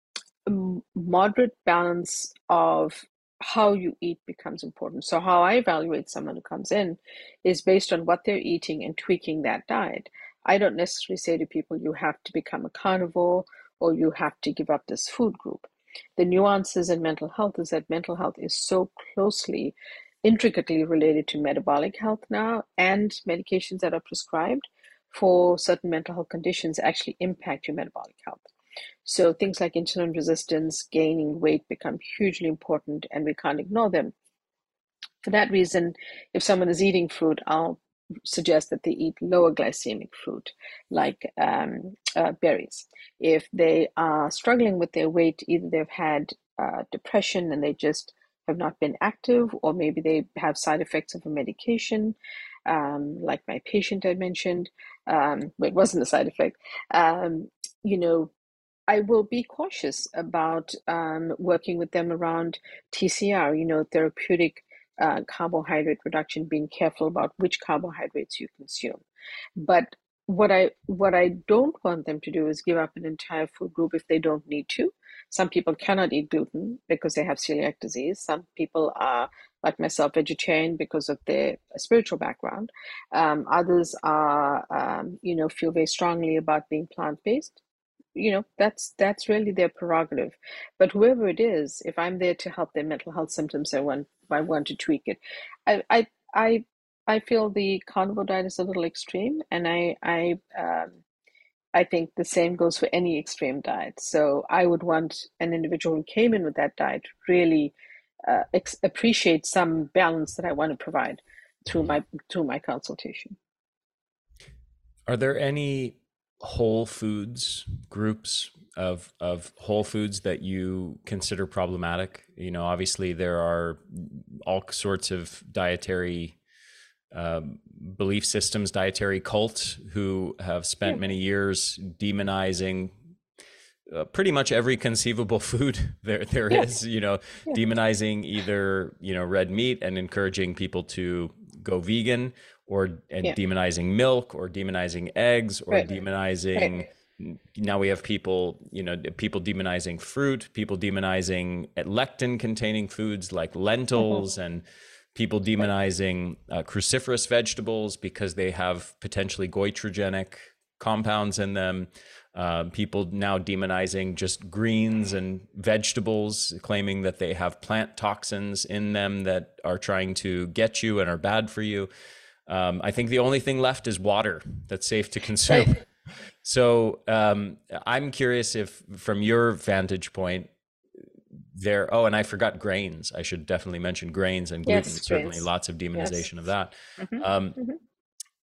moderate balance of how you eat becomes important. So, how I evaluate someone who comes in is based on what they're eating and tweaking that diet. I don't necessarily say to people, you have to become a carnivore or you have to give up this food group. The nuances in mental health is that mental health is so closely, intricately related to metabolic health now, and medications that are prescribed for certain mental health conditions actually impact your metabolic health. So things like insulin resistance, gaining weight become hugely important, and we can't ignore them. For that reason, if someone is eating fruit, I'll suggest that they eat lower glycemic fruit, like um, uh, berries. If they are struggling with their weight, either they've had uh, depression and they just have not been active, or maybe they have side effects of a medication, um, like my patient I mentioned. Um, well, it wasn't a side effect. Um, you know, I will be cautious about um, working with them around T C R, you know, therapeutic uh, carbohydrate reduction, being careful about which carbohydrates you consume. But what I what I don't want them to do is give up an entire food group if they don't need to. Some people cannot eat gluten because they have celiac disease. Some people are, like myself, vegetarian because of their spiritual background. Um, others are, um, you know, feel very strongly about being plant-based. You know, that's that's really their prerogative. But whoever it is, if I'm there to help their mental health symptoms, I want I want to tweak it. I I I, I feel the carnivore diet is a little extreme, and I I um, I think the same goes for any extreme diet. So I would want an individual who came in with that diet really uh, ex- appreciate some balance that I want to provide through Mhm. my through my consultation. Are there any whole foods groups of of whole foods that you consider problematic? You know, obviously there are all sorts of dietary um, belief systems, dietary cults who have Yeah, spent many years demonizing uh, pretty much every conceivable food there there yeah, is. You know, yeah. demonizing either you know red meat and encouraging people to go vegan, or and Yeah, demonizing milk, or demonizing eggs, or right, right. demonizing. Now we have people, you know, people demonizing fruit, people demonizing lectin containing foods like Mhm. lentils, and people Right. demonizing uh, cruciferous vegetables because they have potentially goitrogenic compounds in them. Uh, people now demonizing just greens and vegetables, claiming that they have plant toxins in them that are trying to get you and are bad for you. Um, I think the only thing left is water that's safe to consume. Right. So um, I'm curious if, from your vantage point, there. Oh, and I forgot grains. I should definitely mention grains and gluten. Yes, Certainly, grains. lots of Yes. demonization of that. Hmm. Um, Hmm.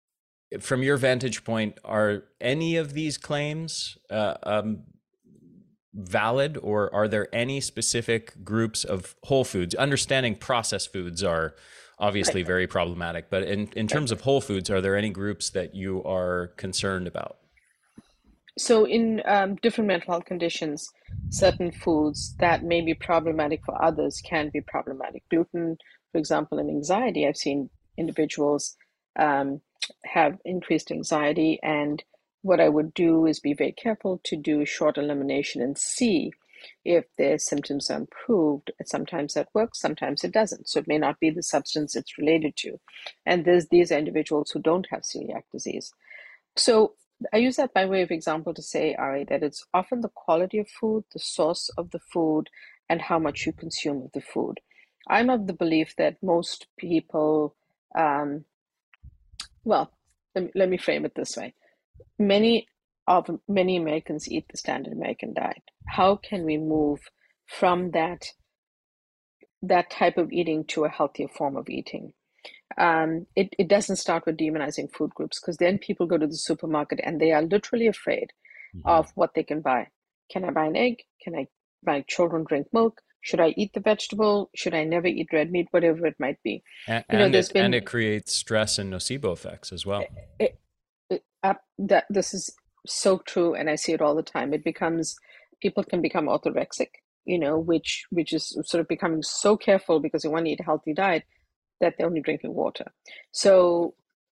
from your vantage point, are any of these claims uh, um, valid, or are there any specific groups of whole foods? Understanding processed foods are Right, obviously very problematic, but in, in right. terms of whole foods, are there any groups that you are concerned about? So, in um, different mental health conditions, certain foods that may be problematic for others can be problematic. Gluten, for example, in anxiety, I've seen individuals um, have increased anxiety, and what I would do is be very careful to do short elimination and see if their symptoms are improved. Sometimes that works, sometimes it doesn't. So it may not be the substance it's related to. And there's these are individuals who don't have celiac disease. So I use that by way of example to say, Ari, that it's often the quality of food, the source of the food, and how much you consume of the food. I'm of the belief that most people, um, well, let me, let me frame it this way. Many of many Americans eat the standard American diet. How can we move from that that type of eating to a healthier form of eating? Um, it, it doesn't start with demonizing food groups, because then people go to the supermarket and they are literally afraid Mhm. of what they can buy. Can I buy an egg? Can I my children drink milk? Should I eat the vegetable? Should I never eat red meat? Whatever it might be. And, You know, and there's it and been it creates stress and nocebo effects as well. it, it, uh, that this is so true, and I see it all the time. It becomes people can become orthorexic, you know, which which is sort of becoming so careful because they want to eat a healthy diet that they're only drinking water. So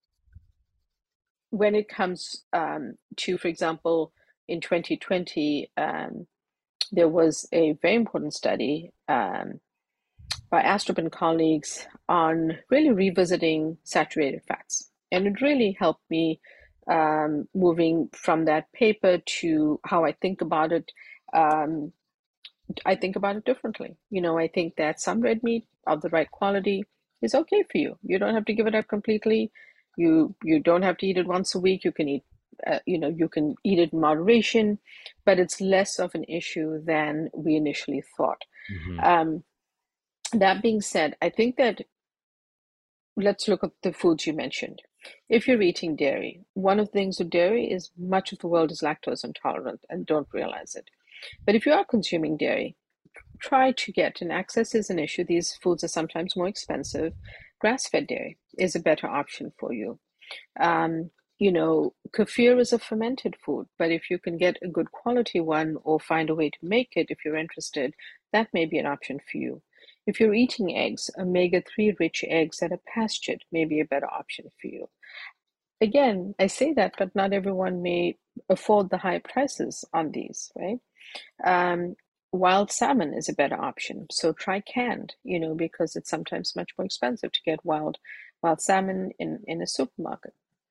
when it comes um, to, for example, in twenty twenty, um, there was a very important study um, by Astrup and colleagues on really revisiting saturated fats. And it really helped me um, moving from that paper to how I think about it. Um, I think about it differently. You know, I think that some red meat of the right quality is okay for you. You don't have to give it up completely. You you don't have to eat it once a week. You can eat, uh, you know, you can eat it in moderation, but it's less of an issue than we initially thought. Hmm. Um, that being said, I think that let's look at the foods you mentioned. If you're eating dairy, one of the things with dairy is much of the world is lactose intolerant and don't realize it. But if you are consuming dairy, try to get, and access is an issue, these foods are sometimes more expensive. Grass-fed dairy is a better option for you. Um, you know, kefir is a fermented food, but if you can get a good quality one or find a way to make it if you're interested, that may be an option for you. If you're eating eggs, omega three rich eggs that are pastured may be a better option for you. Again, I say that, but not everyone may afford the high prices on these, right? Um, Wild salmon is a better option. So try canned, you know, because it's sometimes much more expensive to get wild wild salmon in, in a supermarket.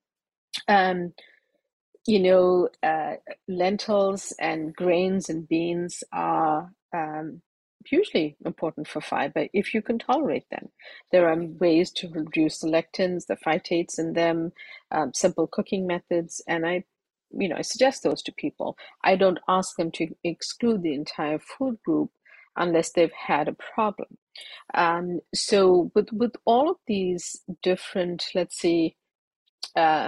Um, you know, uh, lentils and grains and beans are um, hugely important for fiber if you can tolerate them. There are ways to reduce the lectins, the phytates in them, um, simple cooking methods, and I, you know, I suggest those to people. I don't ask them to exclude the entire food group unless they've had a problem. Um, so with with all of these different, let's see, uh,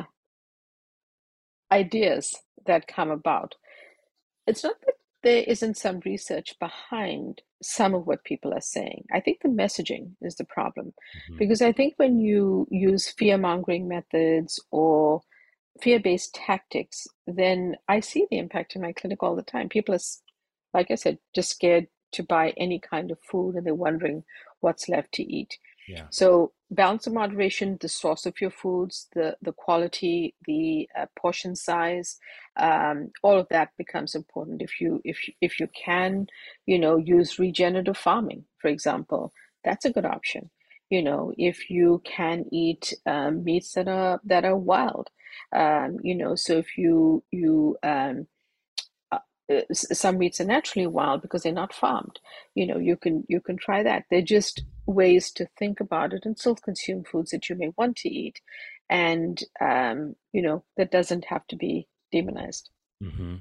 ideas that come about, it's not that there isn't some research behind some of what people are saying. I think the messaging is the problem. Hmm. Because I think when you use fear mongering methods or fear based tactics, then I see the impact in my clinic all the time. People are, like I said, just scared to buy any kind of food and they're wondering what's left to eat. Yeah. So balance of moderation, the source of your foods, the the quality, the uh, portion size, um, all of that becomes important. If you if if you can, you know, use regenerative farming, for example, that's a good option. You know, if you can eat um, meats that are that are wild, um, you know, so if you you um, uh, uh, some meats are naturally wild because they're not farmed. You know, you can you can try that. They're just ways to think about it and still consume foods that you may want to eat, and um, you know that doesn't have to be demonized. Hmm.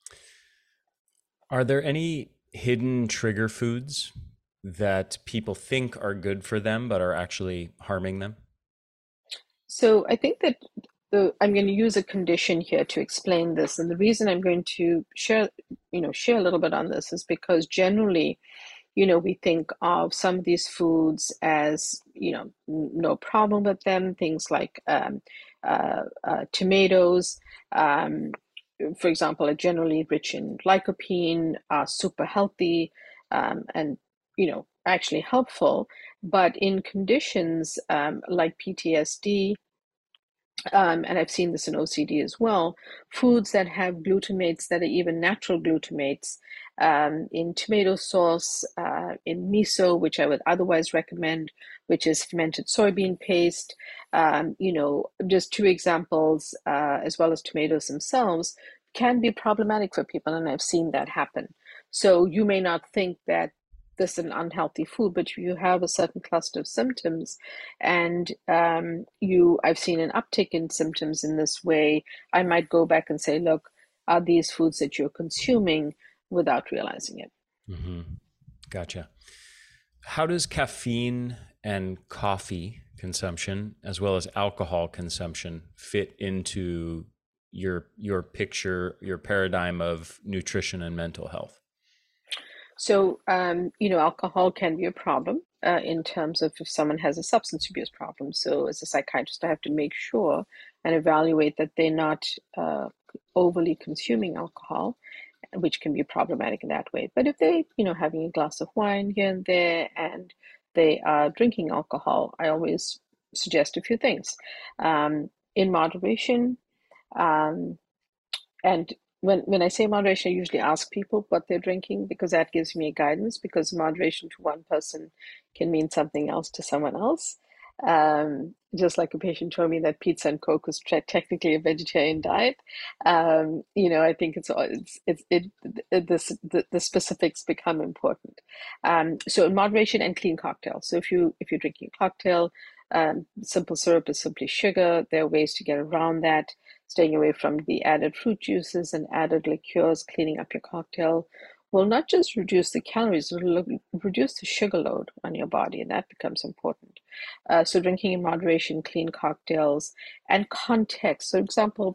Are there any hidden trigger foods that people think are good for them but are actually harming them? So I think that the I'm going to use a condition here to explain this, and the reason I'm going to share, you know, share a little bit on this is because generally, you know, we think of some of these foods as, you know, no problem with them. Things like um, uh, uh, tomatoes, um, for example, are generally rich in lycopene, are super healthy, um, and, you know, actually helpful. But in conditions um, like P T S D, um, and I've seen this in O C D as well, foods that have glutamates that are even natural glutamates, um, in tomato sauce, uh, in miso, which I would otherwise recommend, which is fermented soybean paste, um, you know, just two examples, uh, as well as tomatoes themselves, can be problematic for people, and I've seen that happen. So you may not think that this is an unhealthy food, but you have a certain cluster of symptoms, and um, you, I've seen an uptick in symptoms in this way. I might go back and say, look, are these foods that you're consuming without realizing it? Mm-hmm. Gotcha. How does caffeine and coffee consumption, as well as alcohol consumption, fit into your your picture, your paradigm of nutrition and mental health? So, um, you know, alcohol can be a problem uh, in terms of if someone has a substance abuse problem. So, as a psychiatrist, I have to make sure and evaluate that they're not uh, overly consuming alcohol, which can be problematic in that way. But if they, you know, having a glass of wine here and there, and they are drinking alcohol, I always suggest a few things um, in moderation. Um, and when when I say moderation, I usually ask people what they're drinking, because that gives me a guidance, because moderation to one person can mean something else to someone else. Um, just like a patient told me that pizza and Coke was tre- technically a vegetarian diet. Um, you know, I think it's it's it's it, it this the, the specifics become important. Um, so in moderation and clean cocktails. So if you if you're drinking a cocktail, um, simple syrup is simply sugar. There are ways to get around that, staying away from the added fruit juices and added liqueurs. Cleaning up your cocktail will not just reduce the calories, it will reduce the sugar load on your body, and that becomes important. Uh, so drinking in moderation, clean cocktails, and context. So example,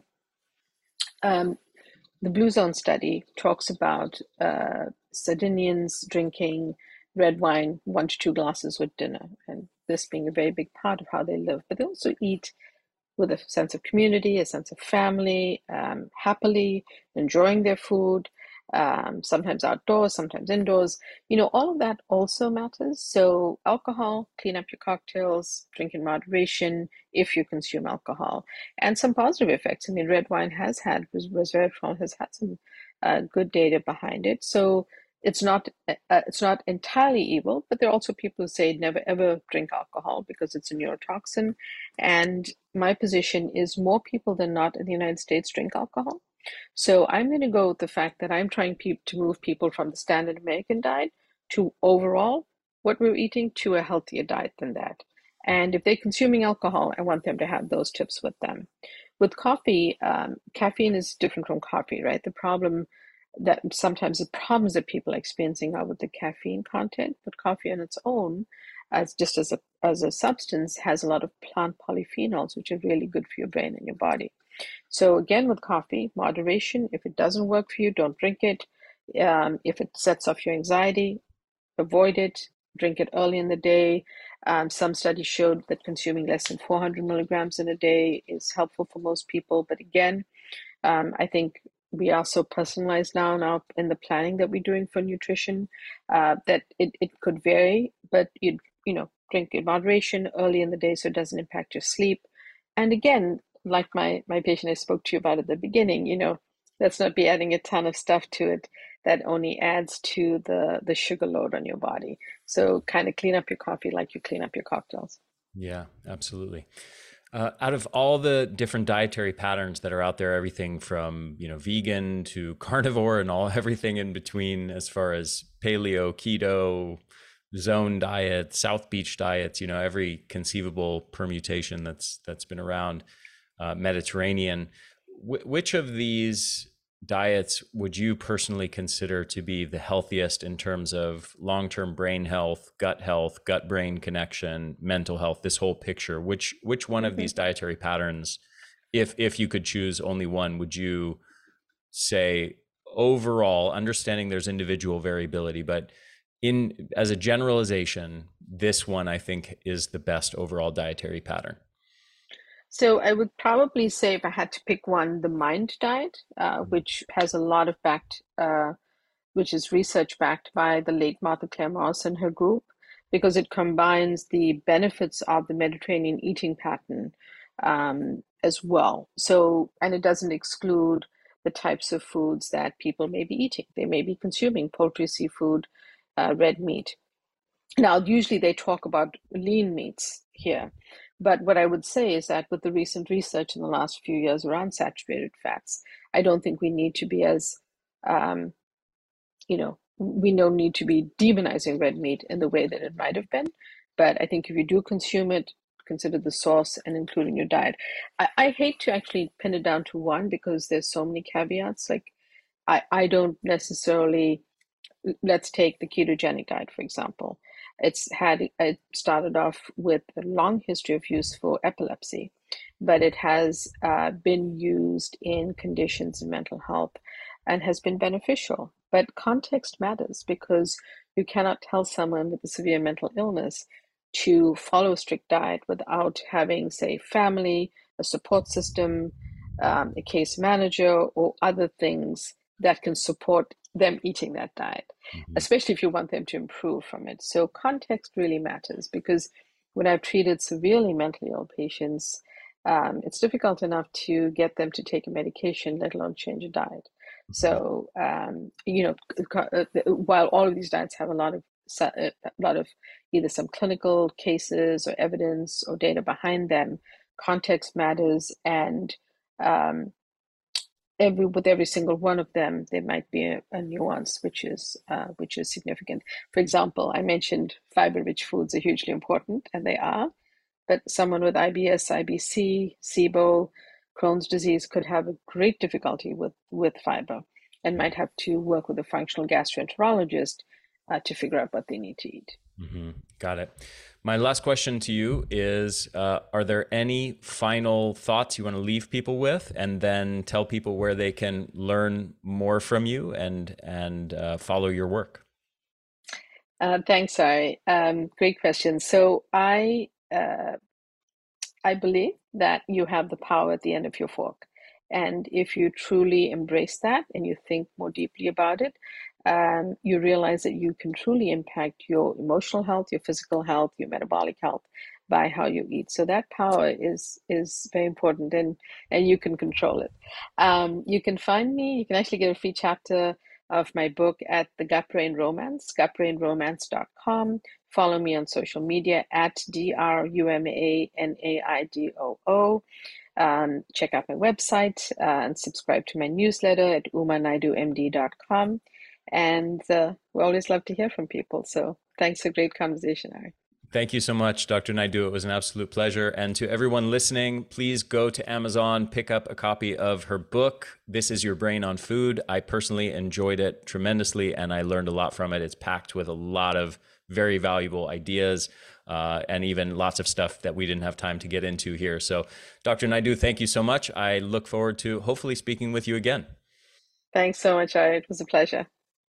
um, the Blue Zone study talks about uh, Sardinians drinking red wine one to two glasses with dinner, and this being a very big part of how they live. But they also eat with a sense of community, a sense of family, um, happily enjoying their food, um, sometimes outdoors, sometimes indoors. You know, all of that also matters. So, alcohol, clean up your cocktails, drink in moderation if you consume alcohol, and some positive effects. I mean, red wine has had, resveratrol has had some uh, good data behind it. So, it's not uh, it's not entirely evil, but there are also people who say never ever drink alcohol because it's a neurotoxin. And my position is more people than not in the United States drink alcohol. So I'm going to go with the fact that I'm trying pe- to move people from the standard American diet to overall what we're eating to a healthier diet than that. And if they're consuming alcohol, I want them to have those tips with them. With coffee, um, caffeine is different from coffee, right? The problem that sometimes the problems that people are experiencing are with the caffeine content, but coffee on its own, as just as a as a substance, has a lot of plant polyphenols, which are really good for your brain and your body. So again, with coffee, moderation. If it doesn't work for you, don't drink it. Um, if it sets off your anxiety, avoid it. Drink it early in the day. Um, some studies showed that consuming less than four hundred milligrams in a day is helpful for most people. But again, um, I think we are so personalized now now in the planning that we're doing for nutrition, uh, that it, it could vary, but you you know, drink in moderation early in the day so it doesn't impact your sleep. And again, like my my patient I spoke to you about at the beginning, you know, let's not be adding a ton of stuff to it that only adds to the the sugar load on your body. So kind of clean up your coffee like you clean up your cocktails. Yeah, absolutely. Uh, out of all the different dietary patterns that are out there, everything from, you know, vegan to carnivore and all everything in between, as far as paleo, keto, zone diet, South Beach diets, you know, every conceivable permutation that's that's been around, uh, Mediterranean. Wh- which of these diets would you personally consider to be the healthiest in terms of long-term brain health, gut health, gut-brain connection, mental health, this whole picture? Which which one of Mm-hmm. these dietary patterns If if you could choose only one, would you say overall, understanding there's individual variability, but in as a generalization, this one I think is the best overall dietary pattern? So I would probably say if I had to pick one, the MIND diet, uh, which has a lot of backed, uh, which is research backed by the late Martha Claire Moss and her group, because it combines the benefits of the Mediterranean eating pattern um, as well. So, and it doesn't exclude the types of foods that people may be eating. They may be consuming poultry, seafood, uh, red meat. Now, usually they talk about lean meats here, but what I would say is that with the recent research in the last few years around saturated fats, I don't think we need to be as, um, you know, we don't need to be demonizing red meat in the way that it might have been. But I think if you do consume it, consider the source and include in your diet. I, I hate to actually pin it down to one because there's so many caveats. Like I, I don't necessarily, let's take the ketogenic diet, for example. It's had, it started off with a long history of use for epilepsy, but it has uh, been used in conditions in mental health and has been beneficial. But context matters because you cannot tell someone with a severe mental illness to follow a strict diet without having, say, family, a support system, um, a case manager, or other things that can support them eating that diet, Mm-hmm. especially if you want them to improve from it. So context really matters because when I've treated severely mentally ill patients, um, it's difficult enough to get them to take a medication, let alone change a diet. So, um, you know, while all of these diets have a lot of a lot of either some clinical cases or evidence or data behind them, context matters, and um, every with every single one of them, there might be a, a nuance which is uh, which is significant. For example, I mentioned fiber-rich foods are hugely important, and they are. But someone with I B S, I B C, SIBO, Crohn's disease could have a great difficulty with, with fiber and might have to work with a functional gastroenterologist uh, to figure out what they need to eat. Mm-hmm. Got it. My last question to you is, uh, are there any final thoughts you want to leave people with, and then tell people where they can learn more from you and, and uh, follow your work? Uh, thanks, Ari. Um, great question. So I uh, I believe that you have the power at the end of your fork. And if you truly embrace that and you think more deeply about it, um, you realize that you can truly impact your emotional health, your physical health, your metabolic health by how you eat. So that power is is very important, and and you can control it. Um, you can find me, you can actually get a free chapter of my book at the Gut Brain Romance, gut brain romance dot com. Follow me on social media at D R U M A N A I D O O. Um, check out my website uh, and subscribe to my newsletter at uma naidu m d dot com. And uh, we always love to hear from people. So thanks for a great conversation, Ari. Thank you so much, Doctor Naidoo. It was an absolute pleasure. And to everyone listening, please go to Amazon, pick up a copy of her book, This Is Your Brain on Food. I personally enjoyed it tremendously, and I learned a lot from it. It's packed with a lot of very valuable ideas uh, and even lots of stuff that we didn't have time to get into here. So, Doctor Naidoo, thank you so much. I look forward to hopefully speaking with you again. Thanks so much, Ari. It was a pleasure.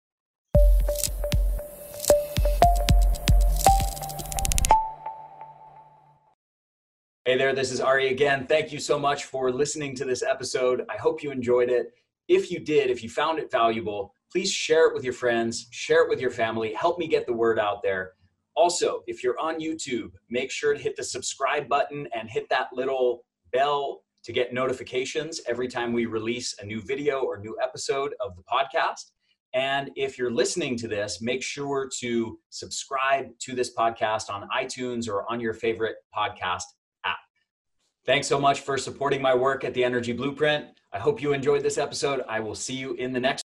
Hey there, this is Ari again. Thank you so much for listening to this episode. I hope you enjoyed it. If you did, if you found it valuable, please share it with your friends, share it with your family, help me get the word out there. Also, if you're on YouTube, make sure to hit the subscribe button and hit that little bell to get notifications every time we release a new video or new episode of the podcast. And if you're listening to this, make sure to subscribe to this podcast on iTunes or on your favorite podcast app. Thanks so much for supporting my work at The Energy Blueprint. I hope you enjoyed this episode. I will see you in the next